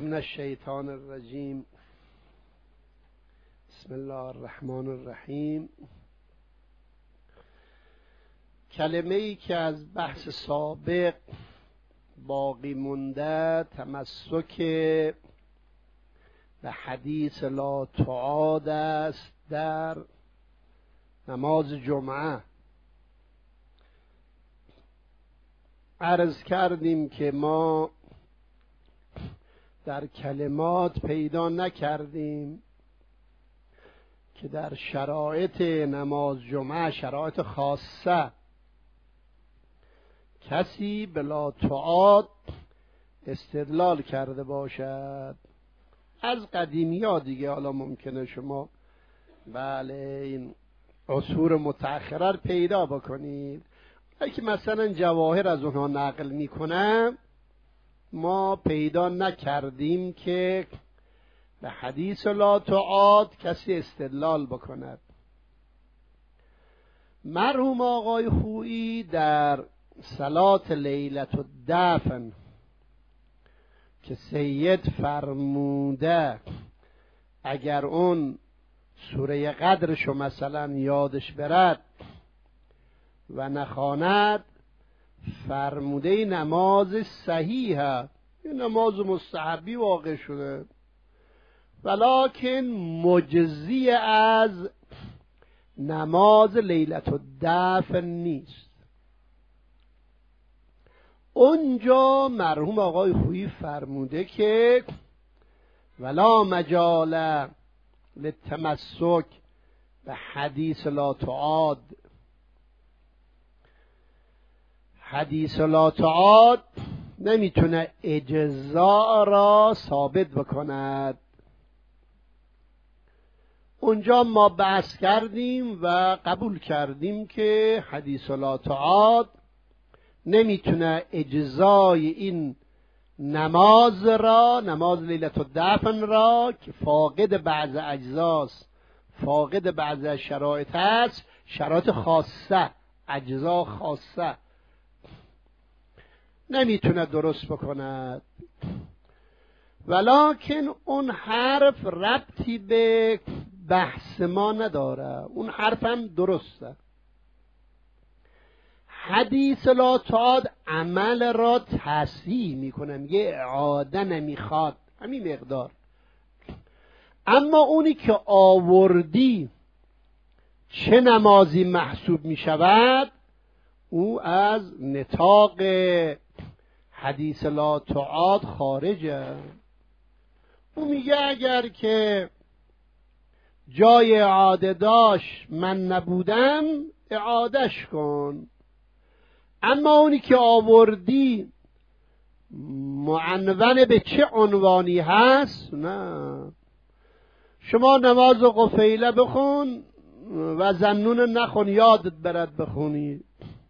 من الشیطان الرجیم. بسم الله الرحمن الرحیم. کلمه ای که از بحث سابق باقی مونده تمسک به حدیث لا تعاد است در نماز جمعه. عرض کردیم که ما در کلمات پیدا نکردیم که در شرایط نماز جمعه، شرایط خاصه، کسی بلا تعاد استدلال کرده باشد. از قدیمی ها دیگه، حالا ممکنه شما بله این عصور متأخره پیدا بکنید، که مثلا جواهر از اونها نقل میکنم، ما پیدا نکردیم که به حدیث لا تعاد کسی استدلال بکند. مرحوم آقای خویی در صلات لیلة الدفن که سید فرموده اگر اون سوره قدرشو مثلا یادش برد و نخواند، فرموده نماز صحیحه، نماز مستحبی واقع شده، ولکن مجزی از نماز لیلة الدفن نیست. اونجا مرحوم آقای خویی فرموده که ولا مجال للتمسک به حدیث لا تعاد. حدیث لا تعاد نمیتونه اجزا را ثابت بکند. اونجا ما بحث کردیم و قبول کردیم که حدیث لا تعاد نمیتونه اجزای این نماز را، نماز لیلة الدفن را که فاقد بعض اجزاست، فاقد بعض شرایط هست، شرایط خاصه، اجزا خاصه، نمیتونه درست بکند. ولکن اون حرف ربطی به بحث ما نداره، اون حرف هم درسته. حدیث لا تعاد عمل را تصحیح میکنه، میگه اعاده نمیخواد، همین مقدار. اما اونی که آوردی چه نمازی محسوب میشود، او از نطاق حدیث لا تعاد خارجه. او میگه اگر که جای اعاده داشت من نبودم اعادهش کن، اما اونی که آوردی معنون به چه عنوانی هست، نه. شما نماز قفیله بخون و ظنون نخون، یادت برد بخونی.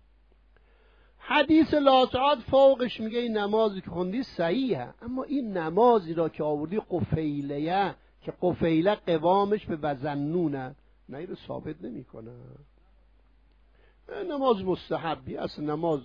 حدیث لا تعاد فوقش میگه این نمازی که خوندی صحیحه، اما این نمازی را که آوردی قفیله، که قفیله قوامش به وزنونه، نه، این رو ثابت نمی کنه. نماز مستحبی است. نماز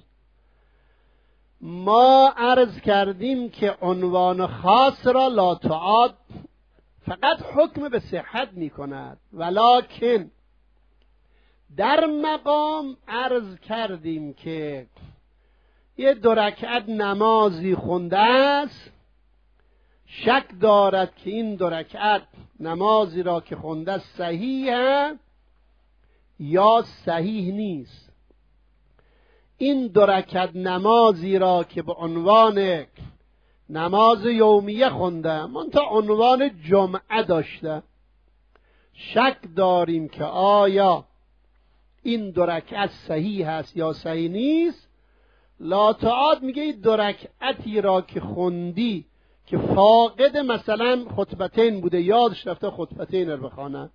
ما عرض کردیم که عنوان خاص را لا تعاد فقط حکم به صحت می کند، ولکن در مقام عرض کردیم که یه 2 رکعت نمازی خونده است، شک دارد که این 2 رکعت نمازی را که خونده صحیحه یا صحیح نیست. این 2 رکعت نمازی را که به عنوان نماز یومیه خونده، منتها عنوان جمعه داشته، شک داریم که آیا این 2 رکعت صحیح است یا صحیح نیست. لا تعاد میگه این 2 رکعتی را که خوندی که فاقد مثلا خطبتین بوده، یادش رفته خطبتین رو بخونه،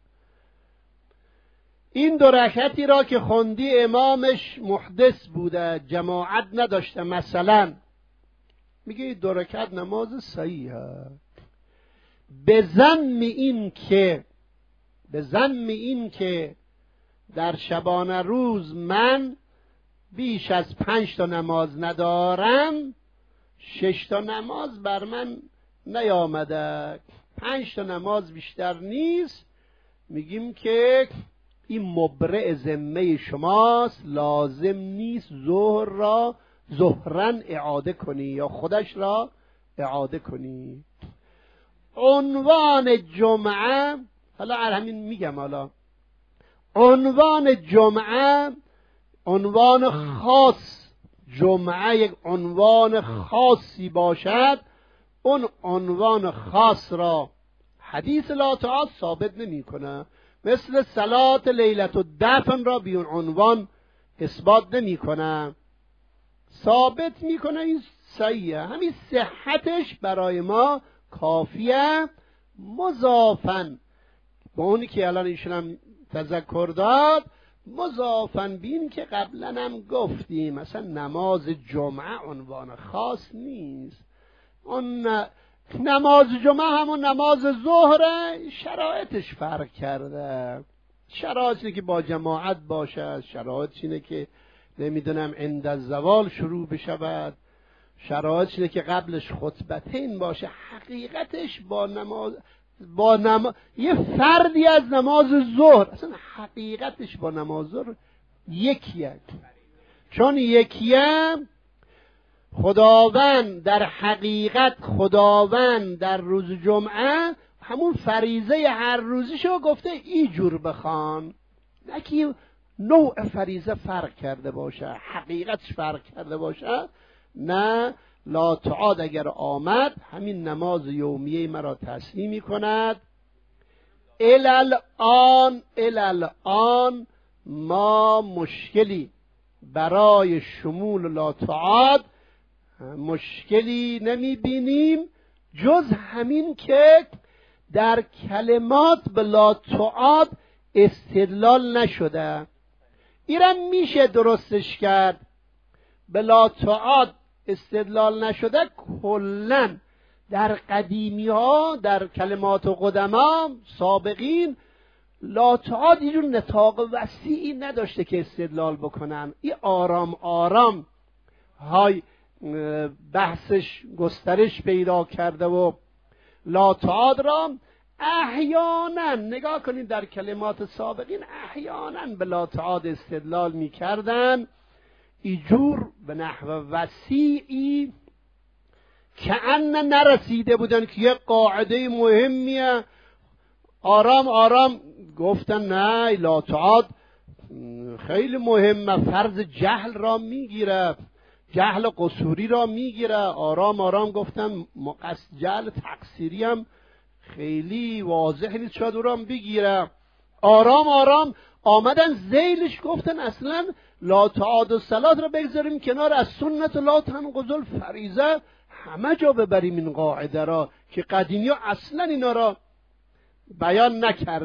این 2 رکعتی را که خوندی امامش محدث بوده، جماعت نداشته مثلا، میگه این 2 رکعت نماز صحیحه. به ضمن این که در شبانه روز من بیش از 5 تا نماز ندارم، 6 تا نماز بر من نیامده، 5 تا نماز بیشتر نیست، میگیم که این مبرئ ذمه شماست، لازم نیست ظهر را ظهرن اعاده کنی یا خودش را اعاده کنی. عنوان جمعه، حالا همین میگم، حالا عنوان جمعه عنوان خاص، جمعه یک عنوان خاصی باشد، اون عنوان خاص را حدیث لا تعاد ثابت نمی کنه، مثل صلات لیلت الدفن را بی اون عنوان اثبات نمی کنه، ثابت می کنه این صحیحه، همین صحتش برای ما کافیه، مضافن با اونی که الان ایشون هم تذکر داد، مضافن بین که قبلا هم گفتیم مثلا نماز جمعه عنوان خاص نیست، اون نماز جمعه همون نماز ظهره، شرایطش فرق کرده، شرایط اینه که با جماعت باشه، شرایط اینه که نمیدونم عند الزوال شروع بشود، شرایط اینه که قبلش خطبتین باشه، حقیقتش با یه فردی از نماز ظهر اصلا حقیقتش با نماز ظهر یکیه، چون یکیه. خداوند در حقیقت، خداوند در روز جمعه همون فریضه هر روزیشو گفته اینجور بخوان، نه که نوع فریضه فرق کرده باشه، حقیقتش فرق کرده باشه، نه لا تعاد اگر آمد همین نماز یومیه مرا تسلیم می کند. الان ما مشکلی برای شمول لا تعاد مشکلی نمی بینیم جز همین که در کلمات به لا تعاد استدلال نشده. ایرم میشه درستش کرد، به لا تعاد استدلال نشده کلن در قدیمی ها، در کلمات و قدما سابقین لا تعاد اینجور نطاق وسیعی نداشته که استدلال بکنن، این آرام آرام های بحثش گسترش پیدا کرده و لا تعاد را احیانا نگاه کنید در کلمات سابقین احیانا به لا تعاد استدلال می کردن ایجور به نحو وسیعی که ان نرسیده بودن که یک قاعده مهمیه، آرام آرام گفتن نه لا تعاد خیلی مهمه، فرض جهل را میگیره، جهل قصوری را میگیره، آرام آرام گفتن جهل تقصیری هم خیلی واضح نیست شاید او را بگیره، آرام آرام آمدن ذیلش گفتن اصلا لا تعاد و صلات را بگذاریم کنار، از سنت لا تنقض الفریضه همه جا ببریم این قاعده را که قدیمی ها اصلا اینا را بیان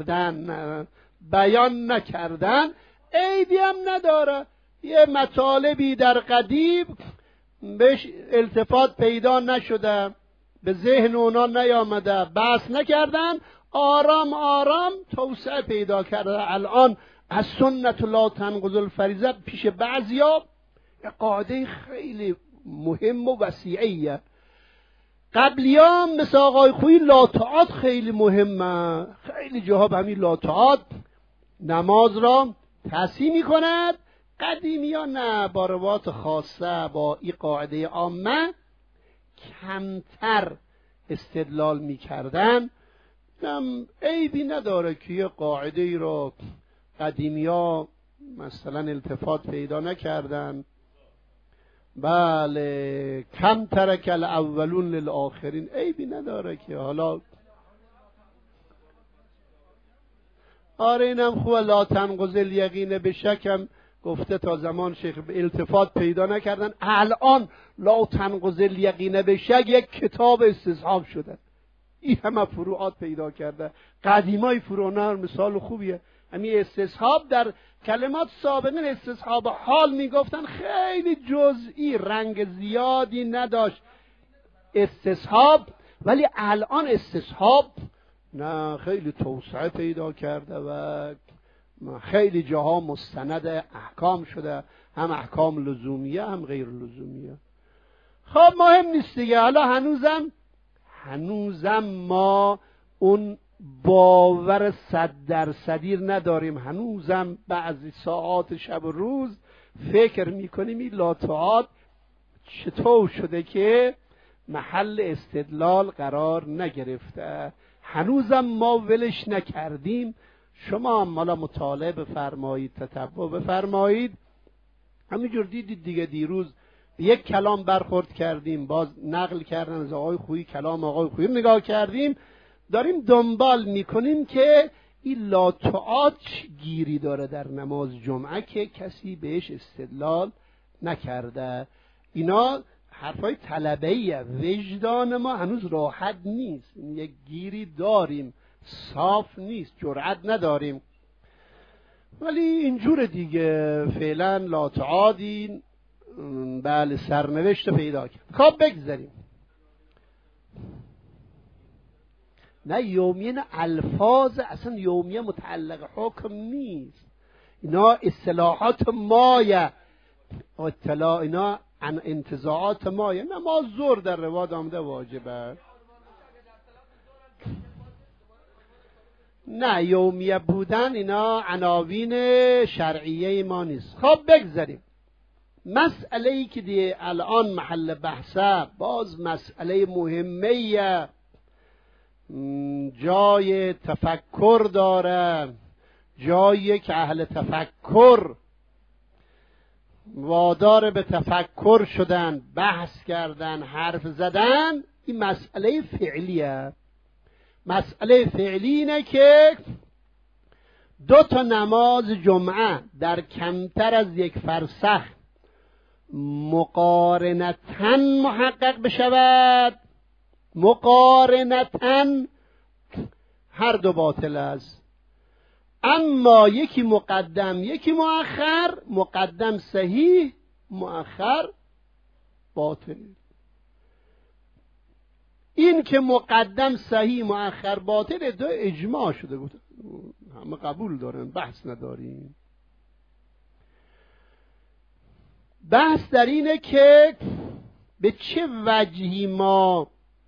نکردن، عیبی هم نداره، یه مطالبی در قدیم بهش التفات پیدا نشده، به ذهن اونا نیامده، بحث نکردن، آرام آرام توسعه پیدا کرده. الان از سنت لا تنقض الفریضه پیش بعضیا یه قاعده خیلی مهم و وسیعیه. قبلیام مثل آقای خویی لا تعاد خیلی مهمه، خیلی جاها به همین لا تعاد نماز را تصحیح می کند، قدیمی ها نه، با روات خاصه با این قاعده عامه کمتر استدلال می کردن. عیبی نداره که یه قاعده ای را قدیمی ها مثلا التفات پیدا نکردن، بله کم ترک الاولون للآخرین، عیبی نداره که حالا آره اینم خوبه، لا تنقض الیقین به شکم گفته تا زمان شیخ التفات پیدا نکردن، الان لا تنقض الیقین به شک یک کتاب استصحاب شده، این همه فروعات پیدا کرده. قدیمای فروعات مثال خوبیه، همین استصحاب در کلمات سابقین استصحاب حال میگفتن، خیلی جزئی رنگ زیادی نداشت استصحاب، ولی الان استصحاب نه خیلی توسعه پیدا کرده و خیلی جاها مستند احکام شده، هم احکام لزومیه هم غیر لزومیه. خب مهم نیست دیگه، حالا هنوزم هنوزم ما اون باور 100% نداریم. هنوزم بعضی ساعات شب و روز فکر میکنیم این لاطاعات چطور شده که محل استدلال قرار نگرفته. هنوزم ما ولش نکردیم. شما هم حالا مطالعه بفرمایید، تتبع بفرمایید. همینجور دیدید دیگه، دیروز یک کلام برخورد کردیم، باز نقل کردن از آقای خویی، کلام آقای خویی رو نگاه کردیم، داریم دنبال میکنیم که این لاطاعات گیری داره در نماز جمعه که کسی بهش استدلال نکرده. اینا حرفای طلبه‌ایه، وجدان ما هنوز راحت نیست، یک گیری داریم، صاف نیست، جرأت نداریم. ولی اینجور دیگه فعلا لاطاعاتی بله سرنوشت پیدا کرد. خب بگذاریم. نه یومیه، نه الفاظ اصلا یومیه متعلق حکم نیست، اینا اصطلاحات مایه، اطلاع اینا انتزاعات مایه. نماز ظهر در روایت آمده واجبه. نه یومیه بودن اینا عناوین شرعیه ما نیست. خب بگذاریم. مسئله ای که دیگه الان محل بحثه، باز مسئله مهمیه، جای تفکر داره، جایی که اهل تفکر وادار به تفکر شدن، بحث کردن، حرف زدن. این مسئله فعلیه. مسئله فعلی اینه که 2 نماز جمعه در کمتر از 1 فرسخ مقارنتاً محقق بشود، مقارنتاً هر 2 باطل است. اما یکی مقدم یکی مؤخر، مقدم صحیح، مؤخر باطل. این که مقدم صحیح مؤخر باطل 2 اجماع شده بود، همه قبول دارن، بحث نداریم. بحث در اینه که به چه وجهی ما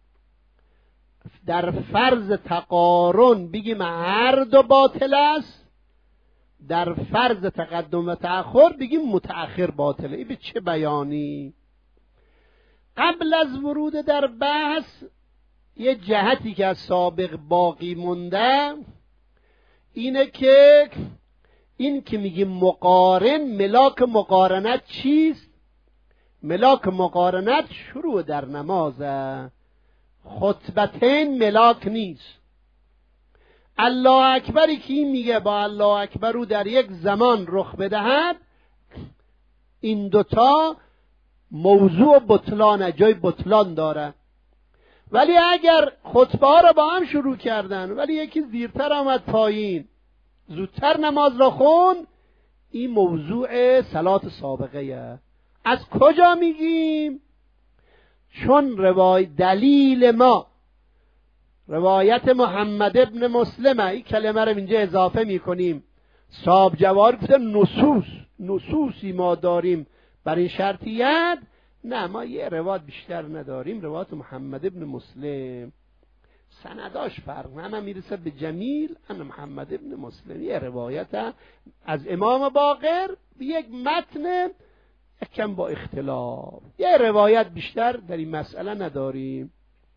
در فرض تقارن بگیم هر 2 باطل است، در فرض تقدم و تأخر بگیم متأخر باطله. این به چه بیانی؟ قبل از ورود در بحث یه جهتی که از سابق باقی مونده اینه که این که میگیم مقارن، ملاک مقارنت چیست؟ ملاک مقارنت شروع در نمازه، خطبتین ملاک نیست. الله اکبری که این میگه با الله اکبر رو در یک زمان رخ بدهد، این 2 موضوع بطلانه، جای بطلان داره. ولی اگر خطبه ها رو با هم شروع کردن ولی یکی زیرتر آمد پایین، زودتر نماز را خون، این موضوع صلات سابقه. از کجا میگیم؟ چون دلیل ما روایت محمد ابن مسلمه. این کلمه رو اینجا اضافه میکنیم. صاحب جواهر گفته نصوصی ما داریم بر این شرطیت. نه، ما یه روایت بیشتر نداریم، روایت محمد ابن مسلم، سنداش فرق، نه میرسه به جمیل ان محمد ابن مسلم. یه روایت از امام باقر، یک متن یکم با اختلاف، یه روایت بیشتر در این مسئله نداریم.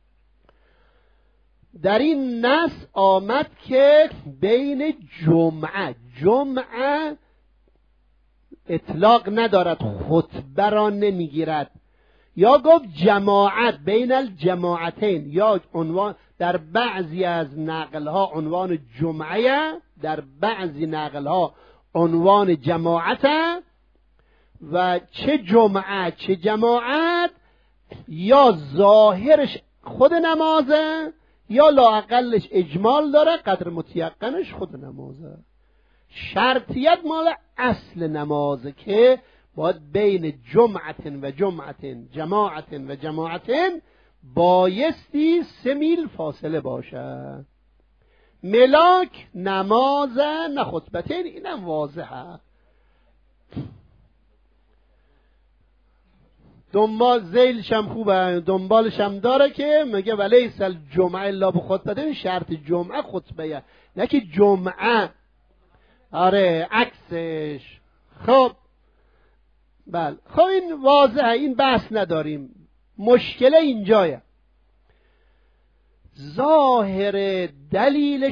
در این نص آمد که بین جمعه اطلاق ندارد، خطبه را نمیگیرد، یا گفت جماعت، بین الجماعتین، یا عنوان در بعضی از نقلها عنوان جمعه، در بعضی نقلها عنوان جماعت. و چه جمعه چه جماعت یا ظاهرش خود نمازه یا لااقلش اجمال داره، قدر متیقنش خود نمازه. شرطیت مال اصل نمازه که باید بین جمعتن و جمعتن، جماعتن و جماعتن بایستی 3 میل فاصله باشه. ملاک نمازه نه خطبتین، اینم واضحه. دنبال ذیلش هم خوبه، دنبالش هم داره که میگه ولیس الجمعه الا بخطبه. این شرط جمعه خطبه، نه که جمعه. آره عکسش. خب بله، خب این واضحه، این بحث نداریم. مشکل اینجایه، ظاهر دلیل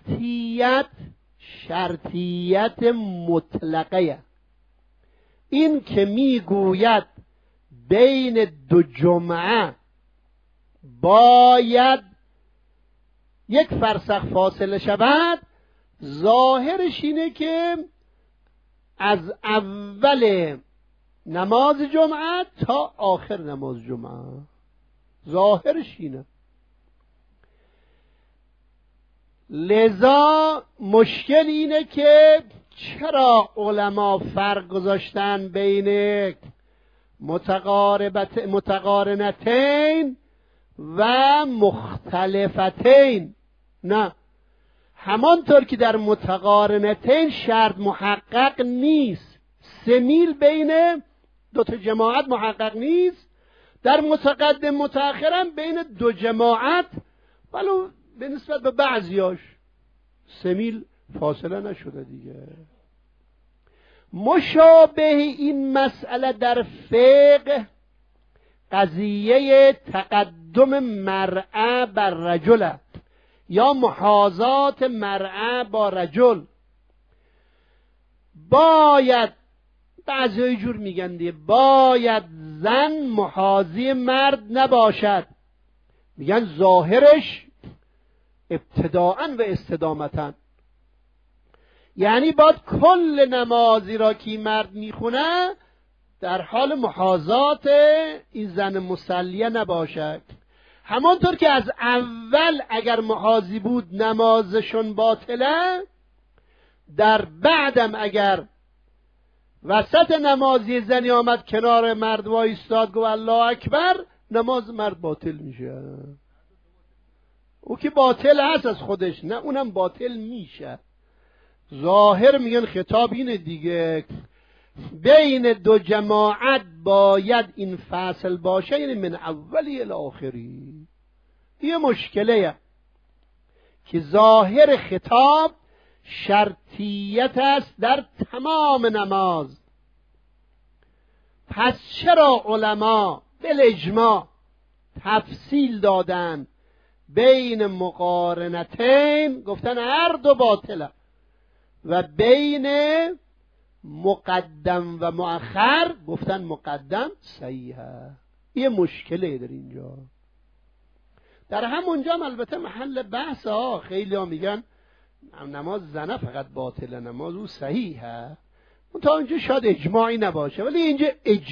شرطیت مطلقه. این که میگوید بین دو جمعه باید یک فرسخ فاصله شود، ظاهرش اینه که از اول نماز جمعه تا آخر نماز جمعه، ظاهرش اینه. لذا مشکل اینه که چرا علما فرق گذاشتن بین متقارنتین و مختلفتین؟ نه، همانطور که در متقارنتین شرط محقق نیست، 3 میل بین دو تا جماعت محقق نیست، در متقدم متأخرم بین دو جماعت ولو به نسبت به بعضیاش 3 میل فاصله نشده دیگه. مشابه این مسئله در فقه قضیه تقدم مرأة بر رجل یا محاذات مرأة با رجل. باید بعضی جور میگن دیگه، باید زن محاذی مرد نباشد، میگن ظاهرش ابتداءً و استدامتاً، یعنی باید کل نمازی را که مرد میخونه در حال محاذات این زن مصلیه نباشد. همانطور که از اول اگر محاذی بود نمازشون باطله، در بعدم اگر وسط نمازی زنی آمد کنار مرد وایستاد گفت الله اکبر، نماز مرد باطل میشه. او که باطل هست از خودش، نه اونم باطل میشه. ظاهر میگن خطاب اینه دیگه، بین دو جماعت باید این فاصل باشه، یعنی من اولی الی آخری. یه مشکله که ظاهر خطاب شرطیت است در تمام نماز. پس چرا علما بالاجماع تفصیل دادن بین مقارنتین، گفتن هر دو باطله، و بین مقدم و مؤخر گفتن مقدم صحیحه. یه مشکله در اینجا. در همونجا هم البته محل بحث ها، خیلی ها میگن نماز زنه فقط باطله، نماز او صحیحه. تا اینجا شاید اجماعی نباشه، ولی اینجا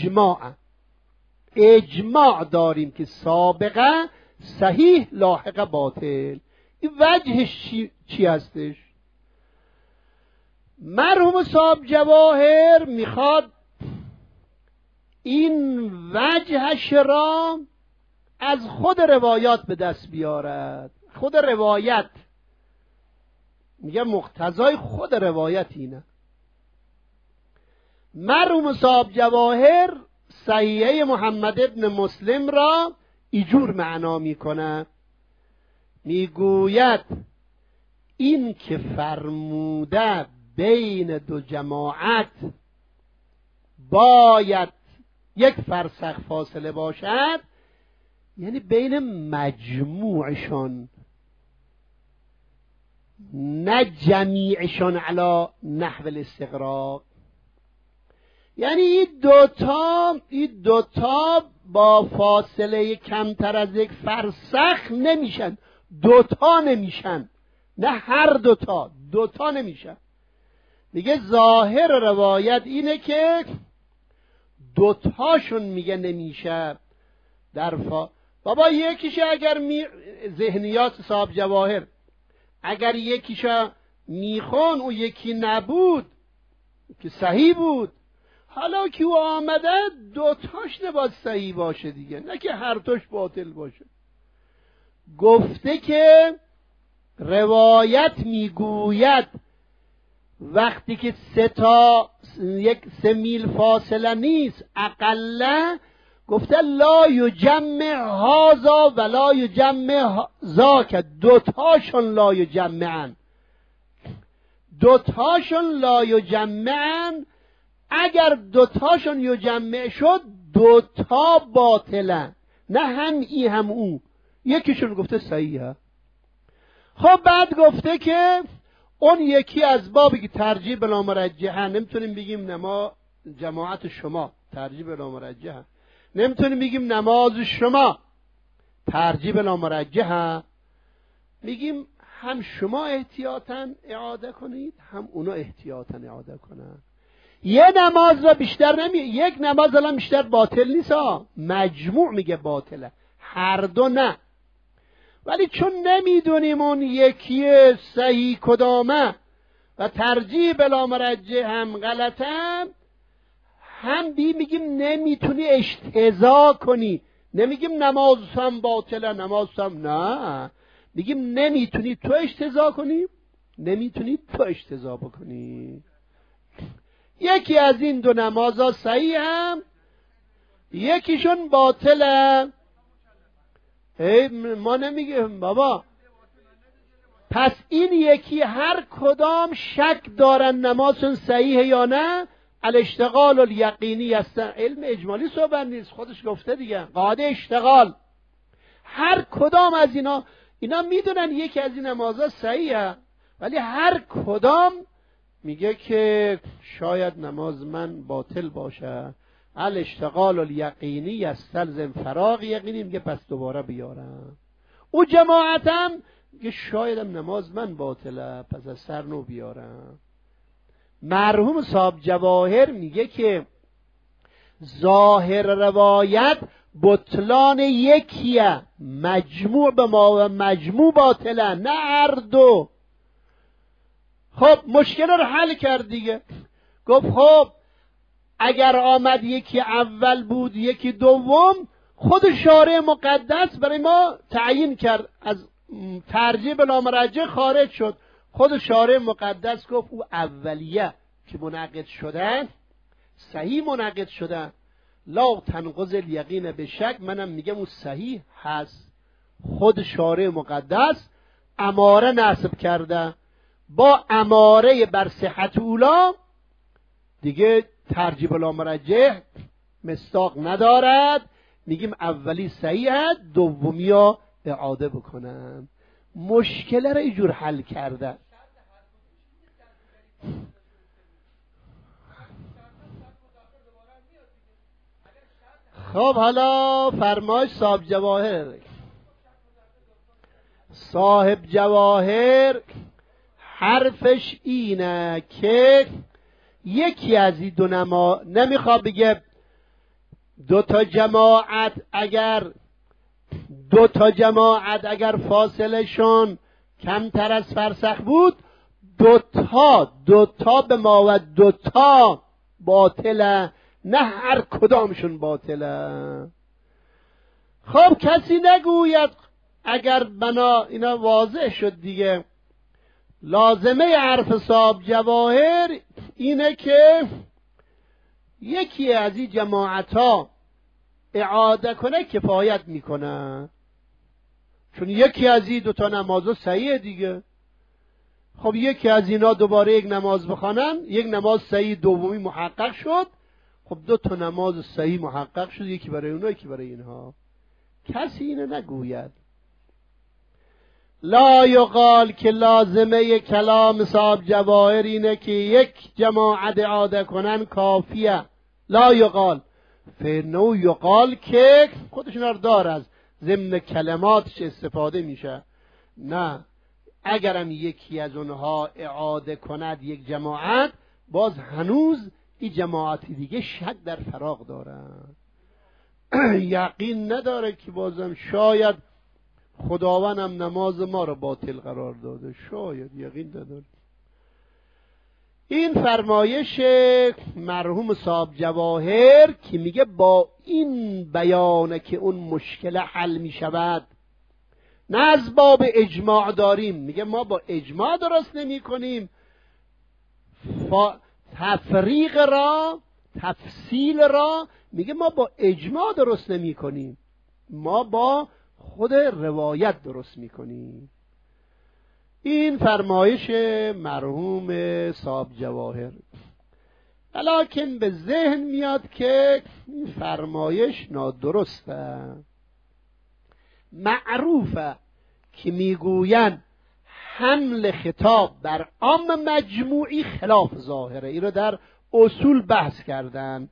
اجماع داریم که سابقه صحیح لاحق باطل. این وجهش چی هستش؟ مرحوم صاحب جواهر میخواد این وجهش را از خود روایات به دست بیارد. خود روایت میگه مقتضای خود روایت اینه. مرحوم صاحب جواهر صحیحه محمد ابن مسلم را اینجور معنا میکنه، میگوید این که فرموده بین دو جماعت باید یک فرسخ فاصله باشد، یعنی بین مجموعشان، نه جمیعشان علی نحو الاستغراق. یعنی این دوتا با فاصله کمتر از یک فرسخ نمیشن، دوتا نمیشن، نه هر دوتا نمیشن. میگه ظاهر روایت اینه که دوتاشون میگه نمیشه. بابا یکیشه اگر ذهنیات صاحب جواهر، اگر یکیشه میخون او یکی نبود که صحیح بود، حالا که او آمده دوتاش نباید صحیح باشه دیگه، نه که هر توش باطل باشه. گفته که روایت میگوید وقتی که 3 میل فاصله نیست اقله، گفته لا یجمع هذا ولا یجمع ذاک، دوتاشون لا یجمعن، دوتاشون لا یجمعن. اگر دوتاشون یجمع شد دوتا باطلن، نه هم ای هم او. یکیشون گفته صحیحه. خب بعد گفته که اون یکی از بابی که ترجیح بلا مرجحه، نمیتونیم بگیم نما جماعت شما ترجیح بلا مرجحه، نمیتونیم بگیم نماز شما ترجیح بلا مرجحه، میگیم هم شما احتیاطاً اعاده کنید هم اونا احتیاطاً اعاده کنن. یه نماز را بیشتر یک نماز الان بیشتر باطل نیست مجموع میگه باطله، هر دو نه. ولی چون نمیدونیم اون یکی صحیح کدامه و ترجیح بلا مرجح هم غلطه، هم میگیم نمیتونی اجتزا کنی. نمیگیم نماز هم باطله، نماز هم نه، میگیم نمیتونی تو اجتزا کنی، نمیتونی تو اجتزا بکنی. یکی از این دو نمازها صحیح هم یکیشون باطله. ما نمیگیم بابا پس این یکی هر کدام شک دارن نمازشون صحیحه یا نه، الاشتغال الیقینی هستن. علم اجمالی صحبت نیست، خودش گفته دیگه، قاعده اشتغال. هر کدام از اینا میدونن یکی از این نمازها صحیحه، ولی هر کدام میگه که شاید نماز من باطل باشه. الاشتغال الیقینی یستلزم فراغ یقینی، میگه پس دوباره بیارم. او جماعتم میگه شایدم نماز من باطله، پس از سر نو بیارم. مرحوم صاحب جواهر میگه که ظاهر روایت بطلان یکیه، مجموع به ما و مجموع باطله، نه هر دو. خب مشکل رو حل کرد دیگه. گفت خب اگر آمد یکی اول بود یکی دوم، خود شارع مقدس برای ما تعیین کرد، از ترجیح بلا مرجح خارج شد. خود شارع مقدس گفت او اولیه که منعقد شدن صحیح منعقد شدن، لا تنقض الیقین به شک، منم میگم او صحیح هست. خود شارع مقدس اماره نصب کرده، با اماره بر صحت اولا دیگه ترجیح بلا مرجح مصداق ندارد، میگیم اولی صحیح هست، دومی ها اعاده بکنن. مشکل را اینجور حل کرده. خب حالا فرمایش صاحب جواهر. صاحب جواهر حرفش اینه که یکی از این دو نمیخواد بگه دو تا جماعت اگر فاصله شون کمتر از فرسخ بود، دوتا به ما و دوتا باطله، نه هر کدامشون باطله. خب کسی نگوید اگر بنا اینا واضح شد دیگه. لازمه حرف صاحب جواهر اینه که یکی از این جماعت ها اعاده کنه کفایت میکنه، چون یکی از این دوتا نمازو صحیح دیگه. خب یکی از اینا دوباره یک نماز بخوانن، یک نماز صحیح دومی محقق شد، خب دو تا نماز صحیح محقق شد، یکی برای اونها یکی برای اینها. کسی اینو نگوید. لا یقال که لازمه کلام صاحب جواهر اینه که یک جماعت اعاده کنن کافیه. لا یقال فنو یقال که خودشون رو داره از ضمن کلماتش استفاده میشه. نه، اگرم یکی از اونها اعاده کند یک جماعت، باز هنوز این جماعتی دیگه شک در فراغ داره، یقین نداره که بازم شاید خداوندم نماز ما رو باطل قرار داده، شاید یقین نداره. این فرمایش مرحوم صاحب جواهر که میگه با این بیانه که اون مشکل حل میشود، نه از باب اجماع داریم، میگه ما با اجماع درست نمی کنیم، تفصیل را میگه ما با اجماع درست نمی کنیم، ما با خود روایت درست می کنیم. این فرمایش مرحوم صاحب جواهر. ولیکن به ذهن میاد که این فرمایش نادرسته. معروفه که میگوین حمل خطاب بر عام مجموعی خلاف ظاهره. این رو در اصول بحث کردن.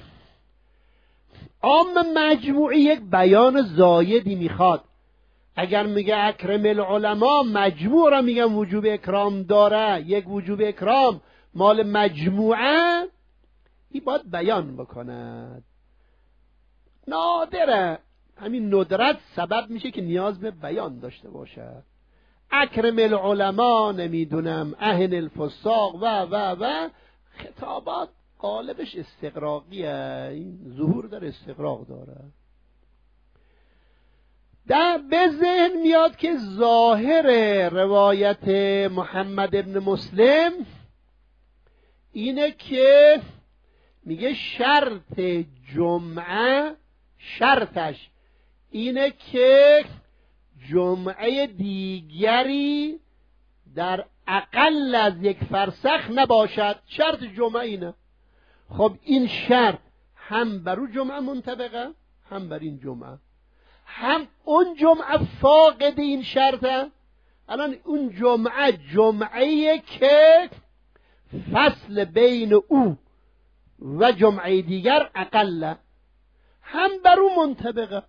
عام مجموعی یک بیان زایدی میخواد. اگر میگه اکرم العلماء، مجموع را میگن وجوب اکرام داره، یک وجوب اکرام مال مجموعه، این باید بیان بکند. نادره، همین ندرت سبب میشه که نیاز به بیان داشته باشد. اکرم العلماء، نمیدونم اهن الفساق و خطابات غالبش استقراقیه، این ظهور در استقراق داره. به ذهن میاد که ظاهر روایت محمد ابن مسلم اینه که میگه شرط جمعه، شرطش اینه که جمعه دیگری در اقل از یک فرسخ نباشد. شرط جمعه اینه. خب این شرط هم بر اون جمعه منطبقه، هم بر این جمعه، هم اون جمعه فاقد این شرطه. الان اون جمعه جمعه‌ایه که فصل بین او و جمعه دیگر اقله، هم بر اون منطبقه.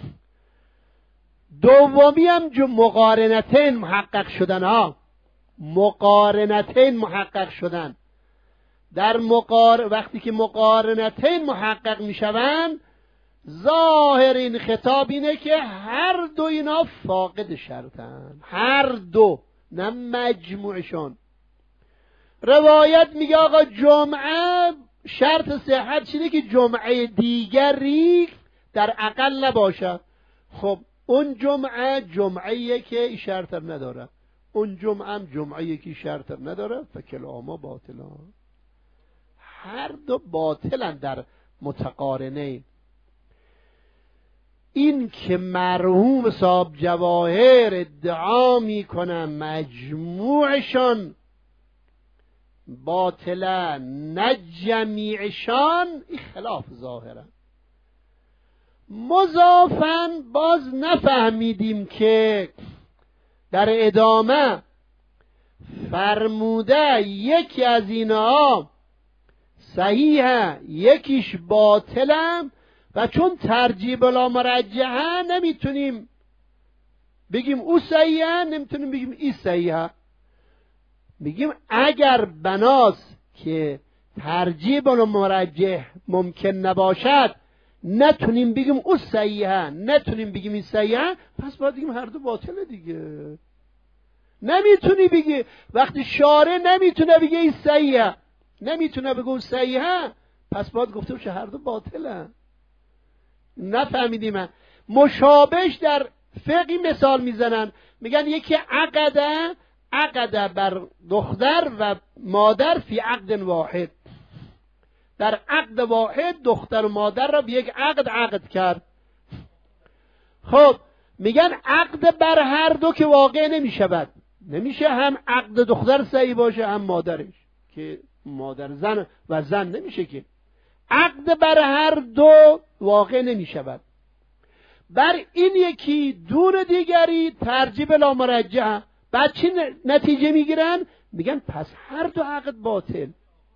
دومی هم مقارنتین محقق شدن ها، مقارنتین محقق شدن. در وقتی که مقارنتین محقق میشوند، ظاهر این خطاب اینه که هر دو اینا فاقد شرطن، هر دو، نه مجموعشون. روایت میگه آقا جمعه شرط صحت چیه که جمعه دیگری در اقل نباشه. خب اون جمعه جمعه‌ایه که این شرط نداره، اون جمعه هم جمعه‌ایه که شرط نداره. فکلاهما باطلان، هر دو باطلن در متقارنه. این که مرحوم صاحب جواهر ادعا میکنن مجموعشان باطلن نه جمیعشان، این خلاف ظاهره. مضافاً باز نفهمیدیم که در ادامه فرموده یکی از اینها صحیحه یکیش باطلم، و چون ترجیح بلا مرجحه نمیتونیم بگیم او صحیحه، نمیتونیم بگیم این صحیحه. میگیم اگر بناس که ترجیح بلا مرجح ممکن نباشد، نتونیم بگیم او صحیحه، نتونیم بگیم این صحیحه، پس باید بگیم هر دو باطله دیگه. نمیتونی بگی وقتی شارع نمیتونه بگه این صحیحه، نمیتونه بگه اون صحیحه، پس باید گفته باشه هر دو باطله. نفهمیدیم. مشابهش در فقهی مثال میزنن، میگن یکی عقده بر دختر و مادر فی عقد واحد، در عقد واحد دختر و مادر را به یک عقد کرد. خب میگن عقد بر هر دو که واقع نمیشود، نمیشه هم عقد دختر صحیح باشه هم مادرش، که مادر زن و زن نمیشه که. عقد بر هر دو واقع نمیشود. بر این یکی دون دیگری ترجیح لا مرجح. بعد چی نتیجه میگیرن؟ میگن پس هر دو عقد باطل.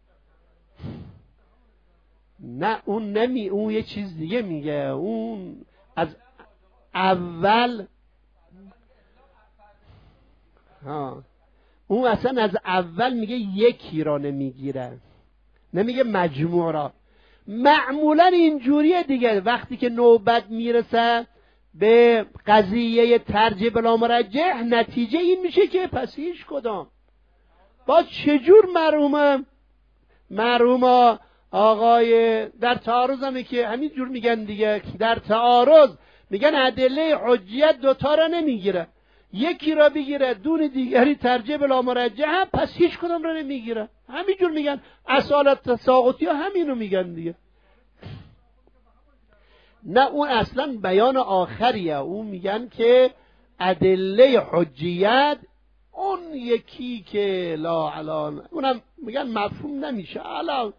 نه اون یه چیز دیگه میگه. اون از اول اون اصلا از اول میگه یکی را نمیگیره، نمیگه مجموع را. معمولا اینجوریه دیگه. وقتی که نوبت میرسه به قضیه ترجیح بلا مرجح، نتیجه این میشه که پس هیچ کدام. با چجور مرحوم آقای در تعارض همه که همین جور میگن دیگه، در تعارض میگن ادله حجیت دوتا را نمیگیره. یکی را بگیره دون دیگری ترجیح بلا مرجح هم، پس هیچ کدام را نمیگیره. همینجور میگن اصالت تساقطی ها همینو میگن دیگه. نه اون اصلا بیان آخریه، اون میگن که ادله حجیت اون یکی که لا علان اونم میگن مفهوم نمیشه الان.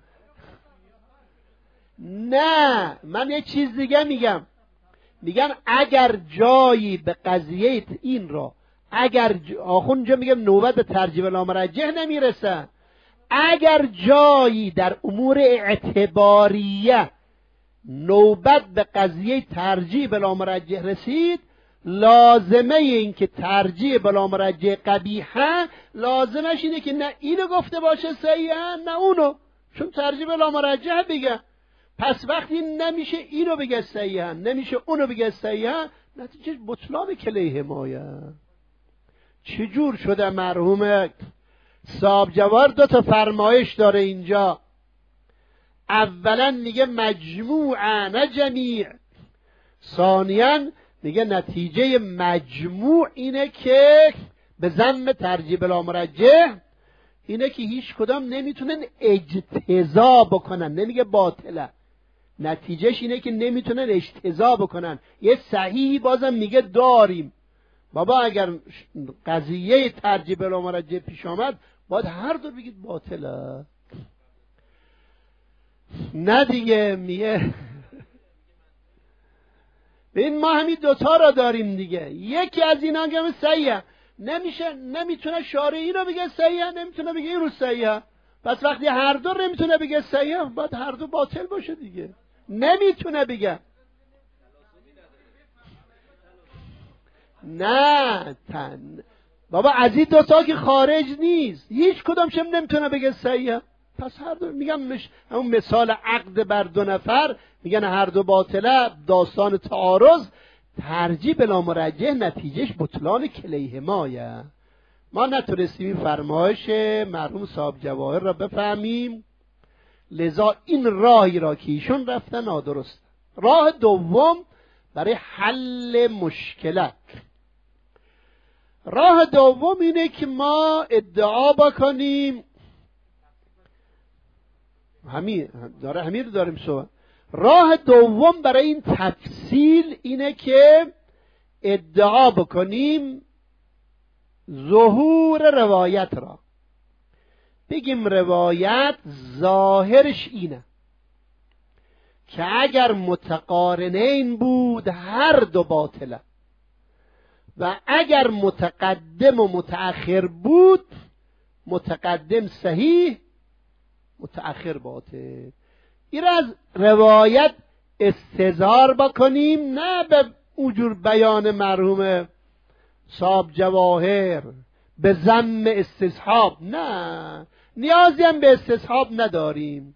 نه من یه چیز دیگه میگن اگر جایی به قضیه این را آخونجا میگم نوبت به ترجیح لا مرجح نمیرسه، اگر جایی در امور اعتباریه نوبت به قضیه ترجیح بلا مرجح رسید، لازمه این که ترجیح بلا مرجح قبیحه لازمش اینه که نه اینو گفته باشه صحیحه نه اونو، چون ترجیح بلا مرجح بگه. پس وقتی نمیشه اینو بگه صحیحه نمیشه اونو بگه صحیحه، نتیجه بطلان کلیهما. چجور شده مرحوم صاحب جواهر دو تا فرمایش داره اینجا. اولا میگه مجموعه نه جمیع، ثانیاً میگه نتیجه مجموع اینه که به ضمن ترجیح بلا مرجح اینه که هیچ کدام نمیتونن اجتزا بکنن، نمیگه باطله، نتیجهش اینه که نمیتونن اجتزا بکنن. یه صحیح بازم میگه داریم بابا، اگر قضیه ترجیح بلا مرجح پیش آمد باید هر دو بگید باطله. نه دیگه میگه ببین ما همین دوتا را داریم دیگه، یکی از اینا که صحیحه نمیشه، نمیتونه شارعی رو بگه صحیحه نمیتونه بگه این رو صحیحه، پس وقتی هر دو نمیتونه بگه صحیحه باید هر دو باطل باشه دیگه، نمیتونه بگه. نه بابا از این دوتا که خارج نیست، هیچ کدامش نمیتونه بگه صحیحه، پس هر دو میگم همون مثال عقد بر دو نفر میگن هر دو باطله، داستان تعارض ترجیح بلا مرجح نتیجهش بطلان کلیهما. ما نتونستیم این فرمایش مرحوم صاحب جواهر را بفهمیم، لذا این راهی را که ایشون رفتن نادرست. راه دوم برای حل مشکلات، راه دوم اینه که ما ادعا بکنیم همین رو داریم صحبت. راه دوم برای این تفصیل اینه که ادعا بکنیم ظهور روایت را، بگیم روایت ظاهرش اینه که اگر متقارنین بود هر دو باطله، و اگر متقدم و متأخر بود متقدم صحیح متأخر باطل. این از روایت استظهار بکنیم، نه به اونجور بیان مرحوم صاحب جواهر به ضم استصحاب، نه نیازی هم به استصحاب نداریم.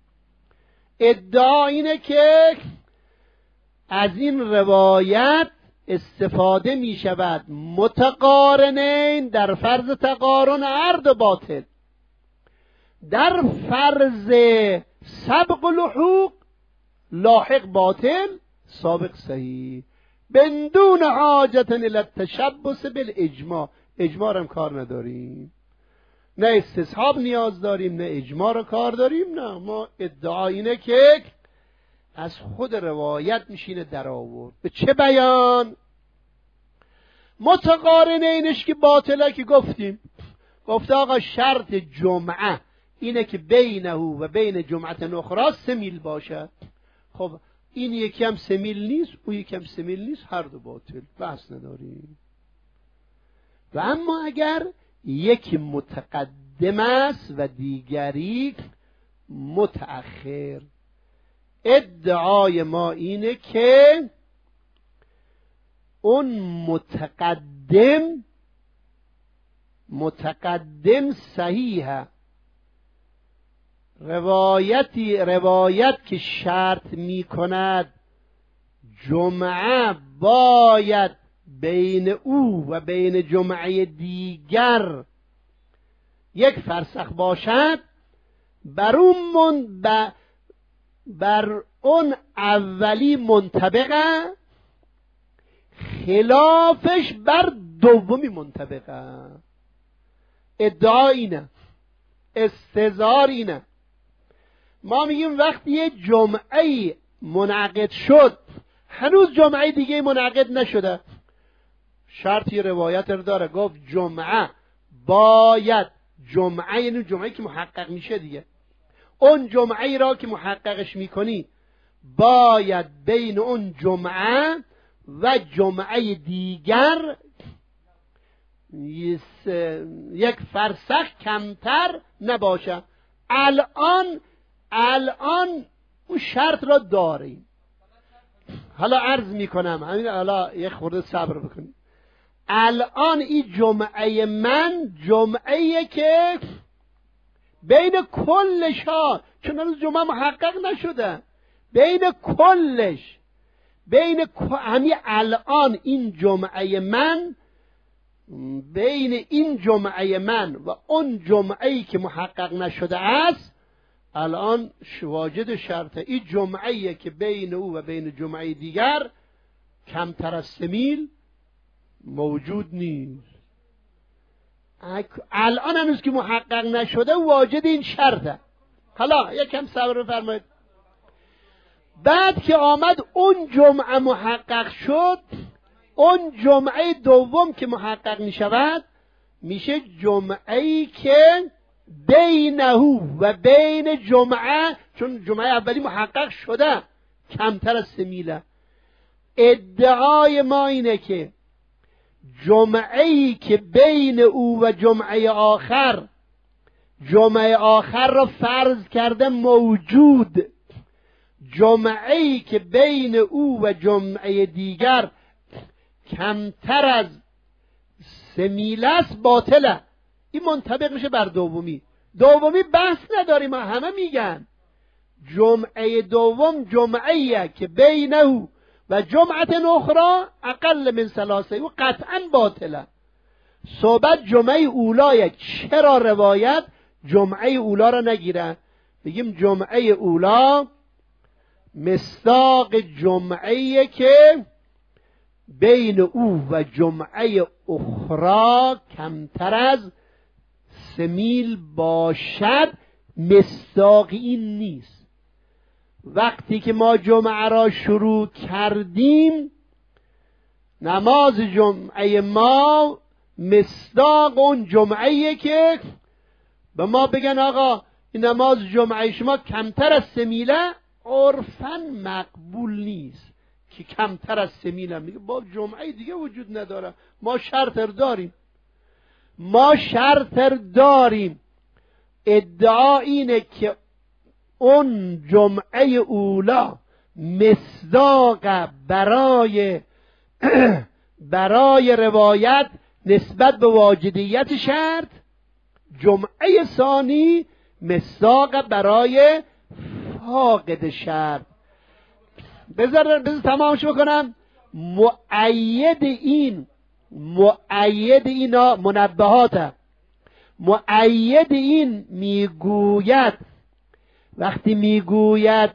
ادعا اینه که از این روایت استفاده می شود متقارنین در فرض تقارن هر دو باطل، در فرض سبق لحوق لاحق باطل سابق صحیح، بدون حاجت الی التشبث بالاجماع. اجماع هم کار نداریم، نه استصحاب نیاز داریم نه اجماع رو کار داریم. نه ما ادعا اینه که از خود روایت میشینه در آورد. به چه بیان؟ متقارنینش که باطله که گفته آقا شرط جمعه اینه که بینه و بین جمعه اخرى 3 میل باشه. خب این یکی هم 3 میل نیست اون یکی هم 3 میل نیست، هر دو باطل، بحث نداریم. و اما اگر یکی متقدم است و دیگری متأخر، ادعای ما اینه که اون متقدم صحیحه، روایت که شرط می کند جمعه باید بین او و بین جمعه دیگر 1 فرسخ باشد، بر اون اولی منطبقه، خلافش بر دومی منطبقه. ادعا اینه، استظهار اینه. ما میگیم وقتی یه جمعه منعقد شد هنوز جمعه دیگه منعقد نشده، شرطی روایت رو داره، گفت جمعه باید، جمعه یعنی جمعه که محقق میشه دیگه، اون جمعه را که محققش میکنی باید بین اون جمعه و جمعه دیگر یک فرسخ کمتر نباشه. الان اون شرط را داریم. حالا عرض میکنم، همین حالا یک خورده صبر بکنید. الان این جمعه من جمعه که بین کلش ها، چون هنوز جمعه محقق نشده، بین کلش، همین الان این جمعه من، بین این جمعه من و اون جمعه‌ای که محقق نشده است الان واجد شرطه. این جمعه‌ای که بین او و بین جمعه دیگر کمتر از 3 میل موجود نیست. الان هنوز که محقق نشده واجد این شرطه. حالا یکم صبر بفرمایید. بعد که آمد اون جمعه محقق شد، اون جمعه دوم که محقق می شود میشه جمعه‌ای که بینه و بین جمعه، چون جمعه اولی محقق شده، کمتر از 3 میله. ادعای ما اینه که جمعه‌ای که بین او و جمعه آخر را فرض کرده موجود، جمعه‌ای که بین او و جمعه دیگر کمتر از 3 میله است باطله. این منطبق میشه بر دومی. دومی بحث نداریم، همه میگن جمعه دوم جمعه‌ایه که بینه و جمعه اخرى اقل من 3 و قطعا باطله. صحبت جمعه اولایه. چرا روایت جمعه اولا را نگیره؟ بگیم جمعه اولا مصداق جمعه‌ایه که بین او و جمعه اخرى کمتر از 3 میل باشد. مصداق این نیست. وقتی که ما جمعه را شروع کردیم، نماز جمعه ما مصداق اون جمعه‌ایه که به ما بگن آقا این نماز جمعه شما کمتر از 3 میله، عرفاً مقبول نیست که کمتر از 3 میله. میگه با جمعه دیگه وجود نداره، ما شرط داریم. ادعا اینه که اون جمعه اولا مصداق برای روایت نسبت به واجدیت شرط، جمعه ثانی مصداق برای فاقد شرط. بذار تمامش بکنم. مؤید اینا منبهاته. مؤید این میگوید، وقتی میگوید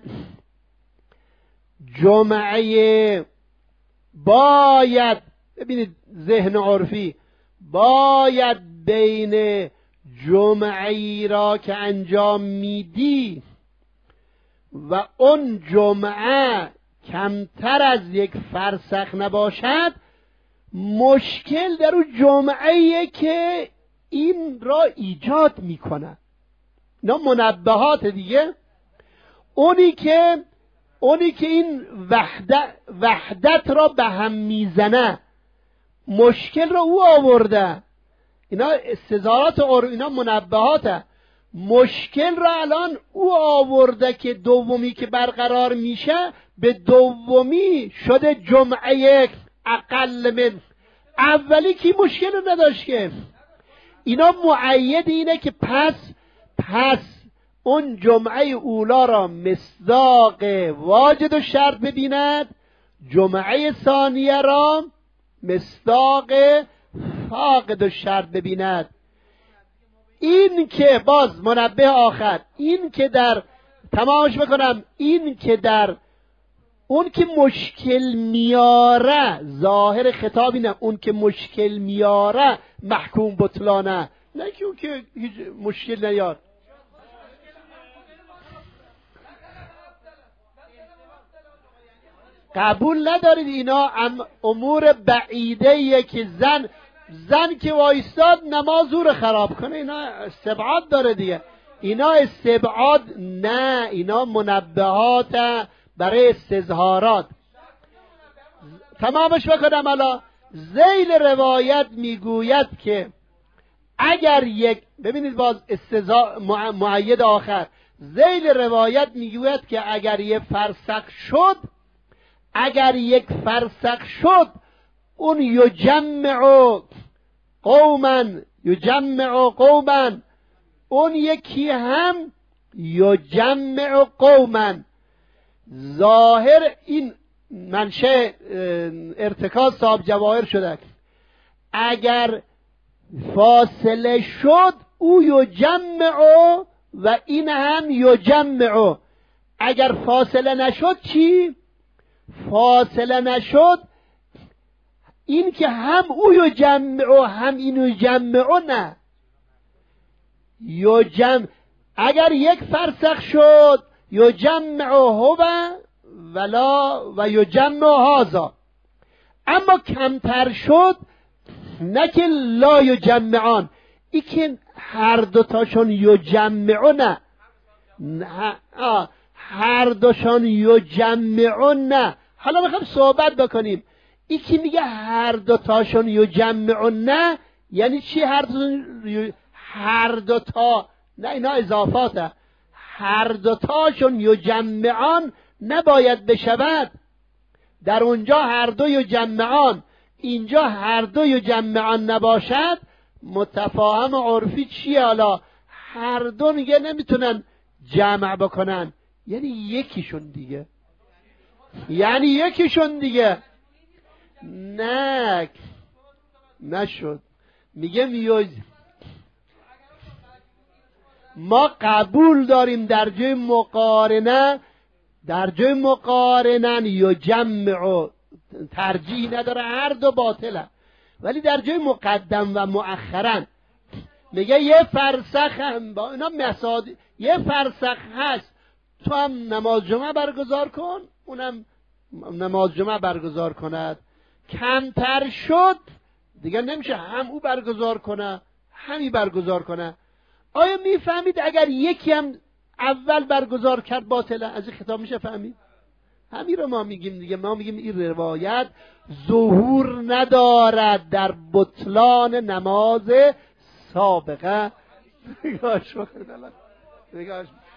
جمعه باید، ببینید ذهن عرفی، باید بین جمعه را که انجام میدی و اون جمعه کمتر از 1 فرسخ نباشد، مشکل در اون جمعه‌ایه که این را ایجاد میکنه. اینا منبهات دیگه. اونی که این وحدت را به هم میزنه، مشکل را او آورده. اینا استظهارات اینا منبهاته. مشکل را الان او آورده که دومی که برقرار میشه به دومی شده جمعه اقل من اولی که مشکل رو نداشت که. اینا مؤید اینه که پس اون جمعه اولا را مصداق واجد و شرط ببیند، جمعه ثانیه را مصداق فاقد و شرط ببیند. این که باز منبه آخر، این که در تمامش بکنم، این که در اون که مشکل میاره، ظاهر خطاب اینه، اون که مشکل میاره محکوم بطلانه، نه که اون که هیچ مشکل نیار. قبول ندارید اینا امور بعیده که زن که وایستاد نماز او رو خراب کنه، اینا استبعاد داره دیگه. اینا استبعاد نه، اینا منبهات برای استظهارات. تمامش بکنم. حالا ذیل روایت میگوید که اگر یک، ببینید باز معید آخر، ذیل روایت میگوید که اگر یک فرسخ شد اون یجمع قوما، اون یکی هم یجمع قوما. ظاهر این منشأ ارتکاز صاحب جواهر شده، اگر فاصله شد او یجمع و این هم یجمع. اگر فاصله نشد چی؟ فاصله نشد این که هم او یجمع هم این یجمع، نه یجمع. اگر یک فرسخ شد یجمع هو ولا و یجمع هذا، اما کمتر شد نه که لا یجمعان، ای که هر دوتاشون یجمعون، نه هر دوشون یجمعون. نه حالا میخوام صحبت بکنیم. ای که میگه هر دوتاشون یجمعون، نه یعنی چی؟ هر دوتا، نه اینا اضافاته. هر دوتاشون یجمعان نباید بشود. در اونجا هر دو یجمعان، اینجا هر دو یجمعان نباشد، متفاهم عرفی چیه؟ حالا هر دو میگه نمیتونن جمع بکنن، یعنی یکیشون دیگه، نه نشد. میگه ما قبول داریم در جای مقارنه یجمع، ترجیح نداره، هر دو باطله. ولی در جای مقدم و مؤخرا میگه یه فرسخ هم با اینا یه فرسخ هست، تو هم نماز جمعه برگزار کن، اونم نماز جمعه برگزار کند. کمتر شد دیگه نمیشه هم او برگزار کنه همی برگزار کنه. آیا میفهمید اگر یکی هم اول برگزار کرد باطله؟ از این خطاب میشه فهمید؟ همین رو ما میگیم دیگه. ما میگیم این روایت ظهور ندارد در بطلان نماز سابقه. نگاش